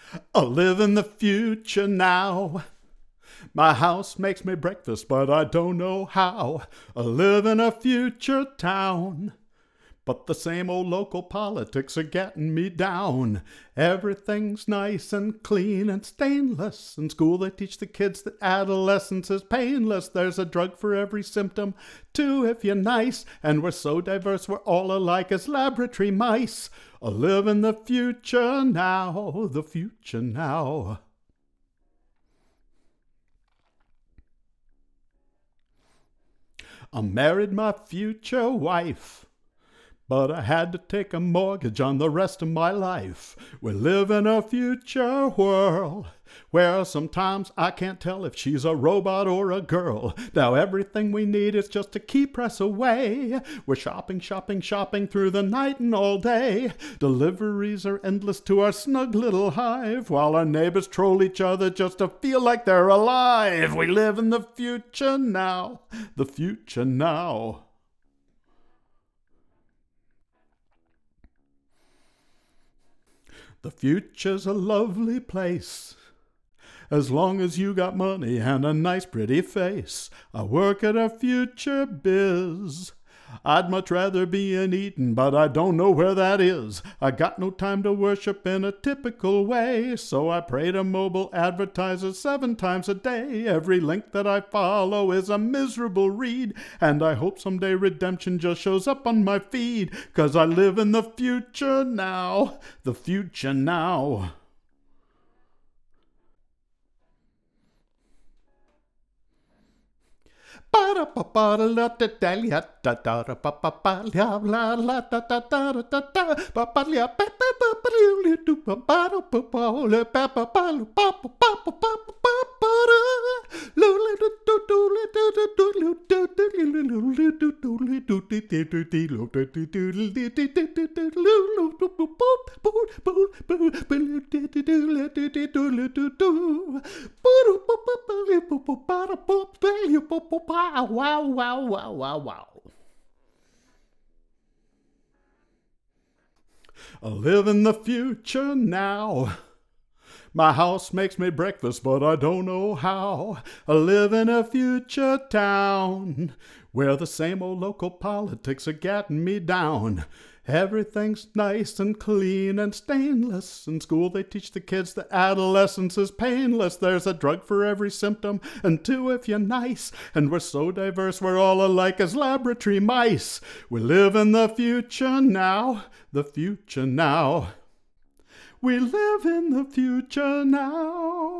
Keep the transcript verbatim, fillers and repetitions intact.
I live in the future now. My house makes me breakfast, but I don't know how. I live in a future town. But the same old local politics are getting me down. Everything's nice and clean and stainless. In school they teach the kids that adolescence is painless. There's a drug for every symptom, too, if you're nice. And we're so diverse, we're all alike as laboratory mice. I live in the future now, the future now. I married my future wife, but I had to take a mortgage on the rest of my life. We live in a future world where sometimes I can't tell if she's a robot or a girl. Now everything we need is just a key press away. We're shopping, shopping, shopping through the night and all day. Deliveries are endless to our snug little hive, while our neighbors troll each other just to feel like they're alive. We live in the future now, the future now. The future's a lovely place, as long as you got money and a nice pretty face. I work at a future biz. I'd much rather be in Eden, but I don't know where that is. I got no time to worship in a typical way, so I pray to mobile advertisers seven times a day. Every link that I follow is a miserable read, and I hope someday redemption just shows up on my feed, 'cause I live in the future now, the future now. Para pa para la da da la da da da pa pa pa la la la da da da da da da pa pa la pa pa pa pa li tu pa pa pa pa le pa pa pa lu pa pa pa pa pa pa pa ra lu lu du du du lu du du du lu du du lu lu lu du du lu du di di du di lu du di du lu di di di di di lu lu du bu bu bu bu bu bu lu di di du lu di di du lu du du bu bu bu bu bu lu bu bu pa ra bu bu lu bu bu pa. Wow, wow, wow, wow, wow. I live in the future now. My house makes me breakfast, but I don't know how. I live in a future town where the same old local politics are getting me down. Everything's nice and clean and stainless. In school they teach the kids that adolescence is painless. There's a drug for every symptom, and two if you're nice. And we're so diverse, we're all alike as laboratory mice. We live in the future now, the future now. We live in the future now.